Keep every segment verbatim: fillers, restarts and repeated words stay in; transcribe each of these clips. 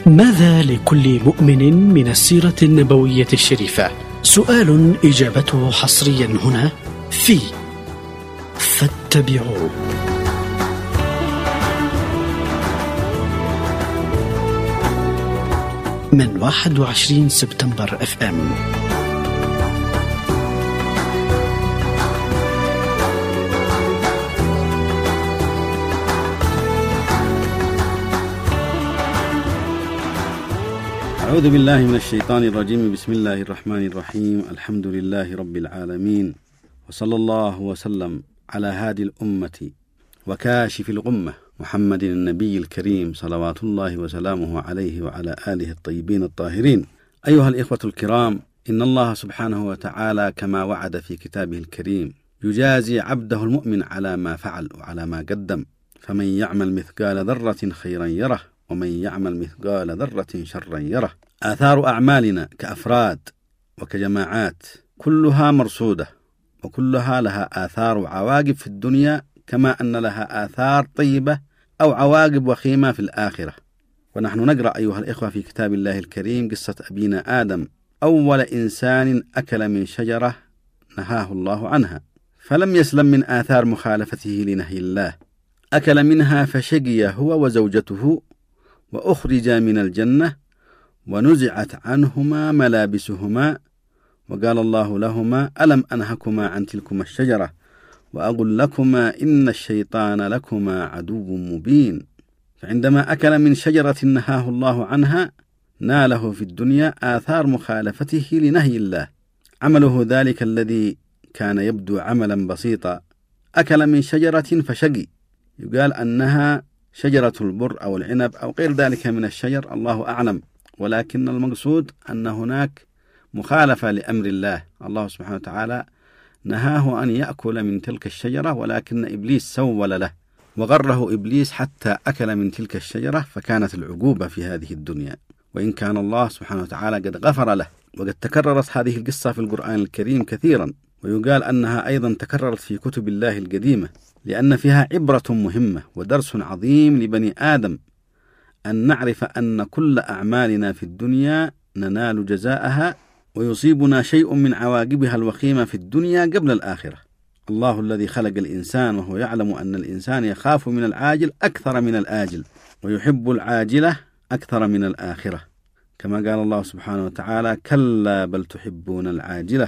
ماذا لكل مؤمن من السيرة النبوية الشريفة؟ سؤال إجابته حصريا هنا في فاتبعوه. من واحد وعشرين سبتمبر اف ام. أعوذ بالله من الشيطان الرجيم. بسم الله الرحمن الرحيم. الحمد لله رب العالمين، وصلى الله وسلم على هادي الأمة وكاشف الغمة محمد النبي الكريم صلوات الله وسلامه عليه وعلى آله الطيبين الطاهرين. أيها الإخوة الكرام، إن الله سبحانه وتعالى كما وعد في كتابه الكريم يجازي عبده المؤمن على ما فعل وعلى ما قدم، فمن يعمل مثقال ذرة خيرا يره ومن يعمل مثقال ذرة شرا يره. آثار أعمالنا كأفراد وكجماعات كلها مرصودة، وكلها لها آثار وعواقب في الدنيا، كما أن لها آثار طيبة أو عواقب وخيمة في الآخرة. ونحن نقرأ أيها الإخوة في كتاب الله الكريم قصة أبينا آدم، أول إنسان أكل من شجرة نهاه الله عنها، فلم يسلم من آثار مخالفته لنهي الله. أكل منها فشقي هو وزوجته وأخرج من الجنة ونزعت عنهما ملابسهما، وقال الله لهما: ألم أنهكما عن تلكما الشجرة وأقل لكما إن الشيطان لكما عدو مبين. فعندما أكل من شجرة نهاه الله عنها ناله في الدنيا آثار مخالفته لنهي الله. عمله ذلك الذي كان يبدو عملا بسيطا، أكل من شجرة فشقي، يقال أنها شجرة البر أو العنب أو غير ذلك من الشجر، الله أعلم، ولكن المقصود أن هناك مخالفة لأمر الله. الله سبحانه وتعالى نهاه أن يأكل من تلك الشجرة، ولكن إبليس سول له وغره إبليس حتى أكل من تلك الشجرة، فكانت العقوبة في هذه الدنيا. وإن كان الله سبحانه وتعالى قد غفر له، وقد تكررت هذه القصة في القرآن الكريم كثيرا، ويقال أنها أيضا تكررت في كتب الله القديمة، لأن فيها عبرة مهمة ودرس عظيم لبني آدم، أن نعرف أن كل أعمالنا في الدنيا ننال جزاءها ويصيبنا شيء من عواقبها الوخيمة في الدنيا قبل الآخرة. الله الذي خلق الإنسان وهو يعلم أن الإنسان يخاف من العاجل أكثر من الآجل، ويحب العاجلة أكثر من الآخرة، كما قال الله سبحانه وتعالى: كلا بل تحبون العاجلة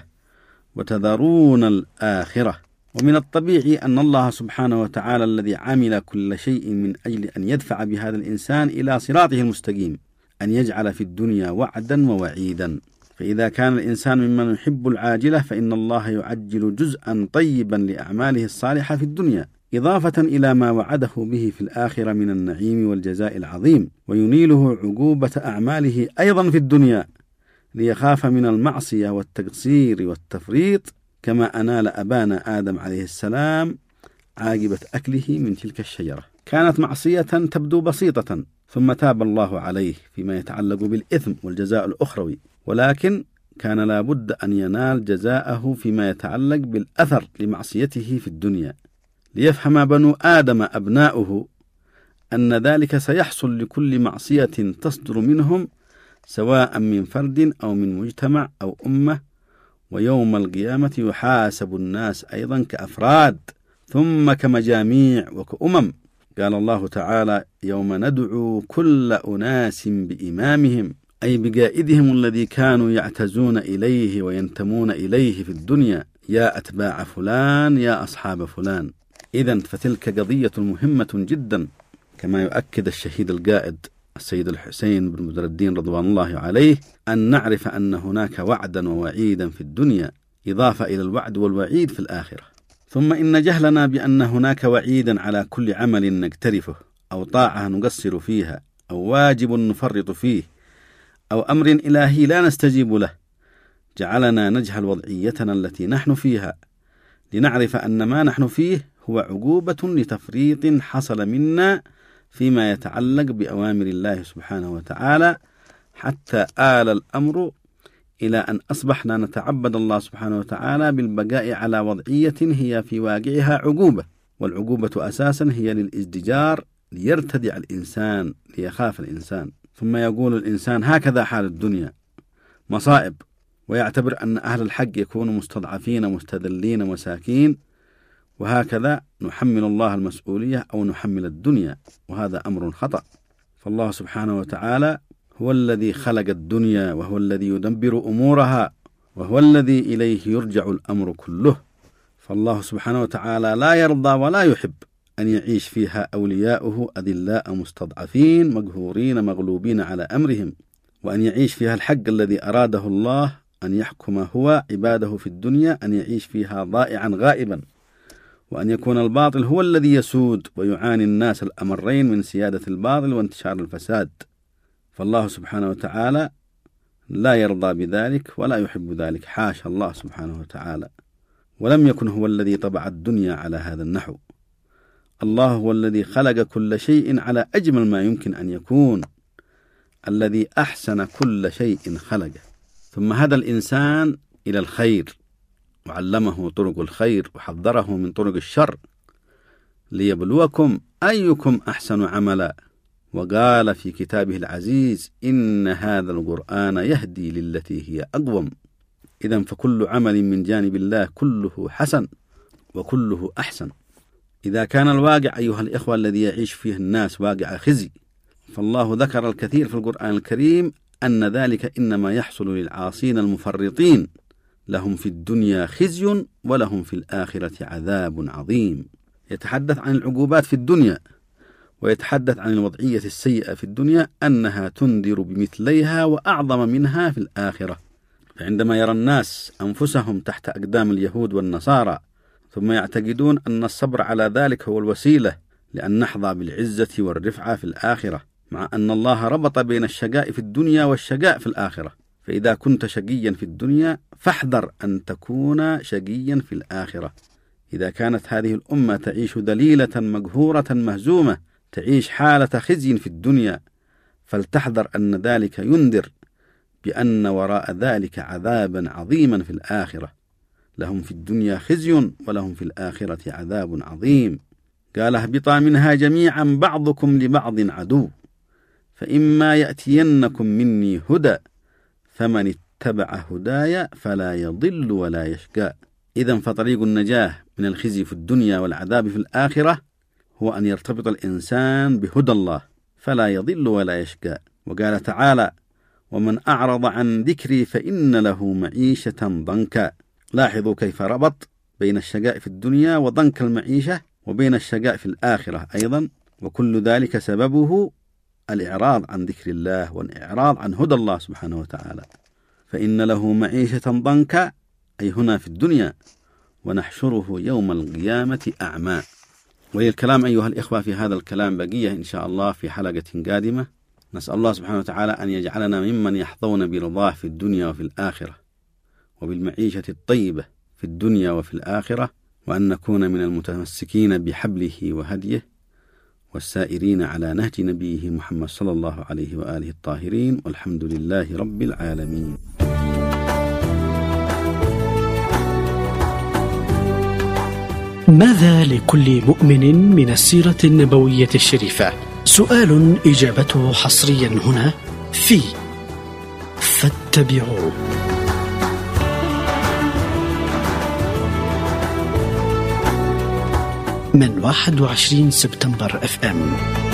وتذرون الآخرة. ومن الطبيعي أن الله سبحانه وتعالى الذي عمل كل شيء من أجل أن يدفع بهذا الإنسان إلى صراطه المستقيم، أن يجعل في الدنيا وعدا ووعيدا. فإذا كان الإنسان ممن يحب العاجلة فإن الله يعجل جزءا طيبا لأعماله الصالحة في الدنيا، إضافة إلى ما وعده به في الآخرة من النعيم والجزاء العظيم، وينيله عقوبة أعماله أيضا في الدنيا ليخاف من المعصية والتقصير والتفريط، كما أنال أبانا آدم عليه السلام عاقبة أكله من تلك الشجرة. كانت معصية تبدو بسيطة، ثم تاب الله عليه فيما يتعلق بالإثم والجزاء الأخروي، ولكن كان لابد أن ينال جزاءه فيما يتعلق بالأثر لمعصيته في الدنيا، ليفهم بنو آدم أبناؤه أن ذلك سيحصل لكل معصية تصدر منهم، سواء من فرد أو من مجتمع أو أمة، ويوم القيامة يحاسب الناس أيضا كأفراد ثم كمجاميع وكأمم. قال الله تعالى: يوم ندعو كل أناس بإمامهم، أي بقائدهم الذي كانوا يعتزون إليه وينتمون إليه في الدنيا، يا أتباع فلان يا أصحاب فلان. إذن فتلك قضية مهمة جدا، كما يؤكد الشهيد القائد السيد الحسين بن بدر الدين رضوان الله عليه، أن نعرف أن هناك وعدا ووعيدا في الدنيا، إضافة إلى الوعد والوعيد في الآخرة. ثم إن جهلنا بأن هناك وعيدا على كل عمل نقترفه، أو طاعة نقصر فيها، أو واجب نفرط فيه، أو أمر إلهي لا نستجيب له، جعلنا نجهل وضعيتنا التي نحن فيها، لنعرف أن ما نحن فيه هو عقوبة لتفريط حصل منا فيما يتعلق بأوامر الله سبحانه وتعالى، حتى آل الأمر إلى أن أصبحنا نتعبد الله سبحانه وتعالى بالبقاء على وضعية هي في واقعها عقوبة، والعقوبة أساسا هي للازدجار، ليرتدع الإنسان، ليخاف الإنسان. ثم يقول الإنسان هكذا حال الدنيا، مصائب، ويعتبر أن أهل الحق يكونوا مستضعفين مستذلين مساكين، وهكذا نحمل الله المسؤولية أو نحمل الدنيا، وهذا أمر خطأ. فالله سبحانه وتعالى هو الذي خلق الدنيا، وهو الذي يدبر أمورها، وهو الذي إليه يرجع الأمر كله. فالله سبحانه وتعالى لا يرضى ولا يحب أن يعيش فيها أولياؤه أذلاء مستضعفين مقهورين مغلوبين على أمرهم، وأن يعيش فيها الحق الذي أراده الله أن يحكم هو عباده في الدنيا، أن يعيش فيها ضائعا غائبا، وأن يكون الباطل هو الذي يسود ويعاني الناس الأمرين من سيادة الباطل وانتشار الفساد. فالله سبحانه وتعالى لا يرضى بذلك ولا يحب ذلك، حاشا الله سبحانه وتعالى. ولم يكن هو الذي طبع الدنيا على هذا النحو. الله هو الذي خلق كل شيء على أجمل ما يمكن أن يكون، الذي أحسن كل شيء خلقه، ثم هدى الإنسان إلى الخير وعلمه طرق الخير وحذره من طرق الشر ليبلوكم أيكم أحسن عملا. وقال في كتابه العزيز إن هذا القرآن يهدي للتي هي أقوم. إذن فكل عمل من جانب الله كله حسن وكله أحسن. إذا كان الواقع أيها الإخوة الذي يعيش فيه الناس واقع خزي، فالله ذكر الكثير في القرآن الكريم أن ذلك إنما يحصل للعاصين المفرطين، لهم في الدنيا خزي ولهم في الآخرة عذاب عظيم. يتحدث عن العقوبات في الدنيا، ويتحدث عن الوضعية السيئة في الدنيا أنها تنذر بمثليها وأعظم منها في الآخرة. فعندما يرى الناس أنفسهم تحت أقدام اليهود والنصارى، ثم يعتقدون أن الصبر على ذلك هو الوسيلة لأن نحظى بالعزة والرفعة في الآخرة، مع أن الله ربط بين الشقاء في الدنيا والشقاء في الآخرة. فإذا كنت شقيا في الدنيا فاحذر أن تكون شقيا في الآخرة. إذا كانت هذه الأمة تعيش ذليلة مقهورة مهزومة، تعيش حالة خزي في الدنيا، فلتحذر أن ذلك ينذر بأن وراء ذلك عذابا عظيما في الآخرة. لهم في الدنيا خزي ولهم في الآخرة عذاب عظيم. قال اهبطا منها جميعا بعضكم لبعض عدو، فإما يأتينكم مني هدى فمن اتبع هدايا فلا يضل ولا يشقى. إذن فطريق النجاة من الخزي في الدنيا والعذاب في الآخرة هو أن يرتبط الإنسان بهدى الله فلا يضل ولا يشقى. وقال تعالى ومن أعرض عن ذكري فإن له معيشة ضنكا. لاحظوا كيف ربط بين الشقاء في الدنيا وضنك المعيشة، وبين الشقاء في الآخرة أيضا، وكل ذلك سببه الإعراض عن ذكر الله والإعراض عن هدى الله سبحانه وتعالى. فإن له معيشة ضنكا أي هنا في الدنيا، ونحشره يوم القيامة أعمى. وللكلام أيها الإخوة في هذا الكلام بقية إن شاء الله في حلقة قادمة. نسأل الله سبحانه وتعالى أن يجعلنا ممن يحظون برضاه في الدنيا وفي الآخرة، وبالمعيشة الطيبة في الدنيا وفي الآخرة، وأن نكون من المتمسكين بحبله وهديه والسائرين على نهج نبيه محمد صلى الله عليه وآله الطاهرين، والحمد لله رب العالمين. ماذا لكل مؤمن من السيرة النبوية الشريفة؟ سؤال إجابته حصريا هنا في فاتبعوا. من واحد وعشرين سبتمبر اف ام.